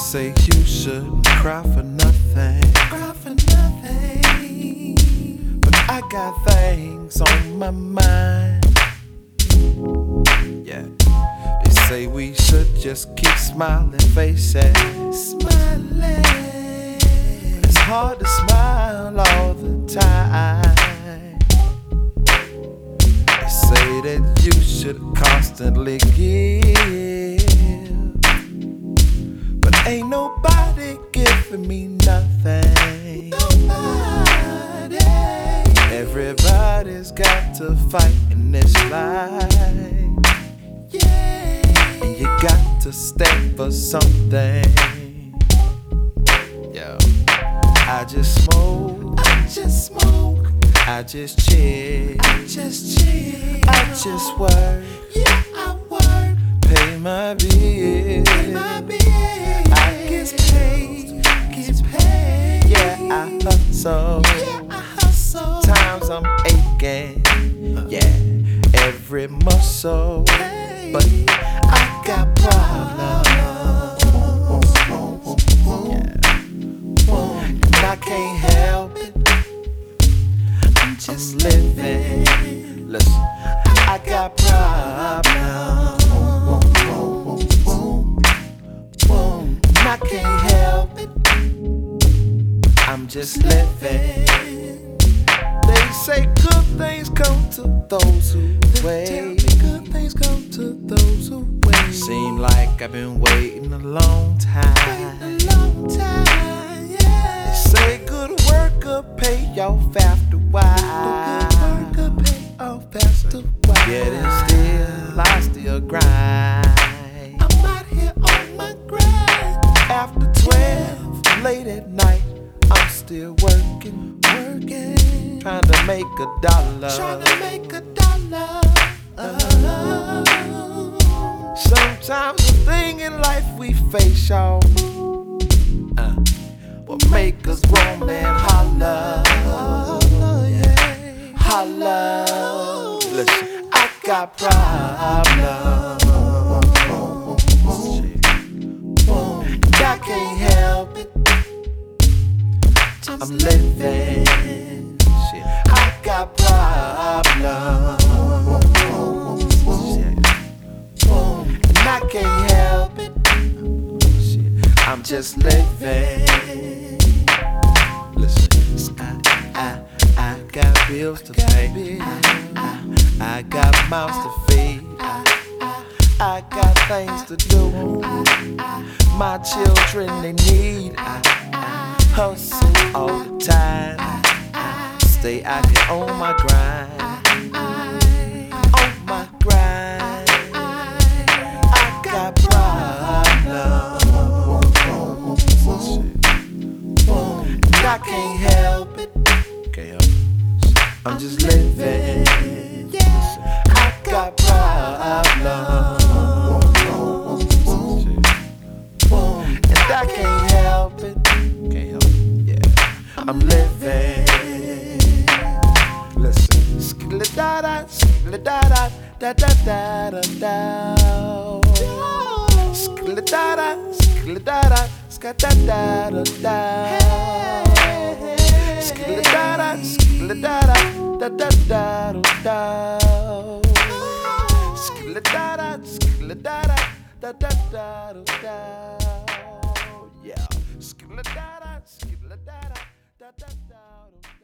say you shouldn't cry for nothing. But I got things on my mind. Yeah. They say we should just keep smiling faces. Smiling. But it's hard to smile all the time. They say that you should constantly give. Ain't nobody giving me nothing. Nobody. Everybody's got to fight in this life. Yeah. And you got to stand for something. Yo, I just smoke. I just chill. I just work. Yeah, I work. Pay my bills. Gets paid. Yeah, I hustle. Times I'm aching. Yeah, every muscle. But I got problems. Yeah. And I can't help it. I'm just living. Listen, I got problems. I can't help it. I'm just living. They say good things come to those who wait. Good things come to those who wait. Seem like I've been waiting a long time. Yeah. They say good work will pay off after a while. Getting still, I still grind. I'm out here on my grind. After 12, late at night, I'm still working. Trying to make a dollar. Sometimes the thing in life we face, y'all, will make us grown and holler. Holler. Listen, I got problems. And I can't help it. I'm living. Shit, I got problems. And I can't help it. Shit, I'm just living. Listen, I got bills to pay. I got mouths to feed. I got things to do. My children, they need. Hustle all the time. Stay out here on my grind. On my grind. I got problems. And I can't help it. I'm just living. I got problems. And I can't help it. I'm living. Listen, skilla-da-da, skilla-da-da, da-da-da-da-da. Skilla-da-da, skilla-da-da, ska-da-da-da-da. Skilla-da-da, skilla-da-da, da-da-da-da-da. Skilla-da-da, skilla-da-da, da-da-da-da-da. Yeah. Skilla-da-da, skilla-da-da, da-da-da-da.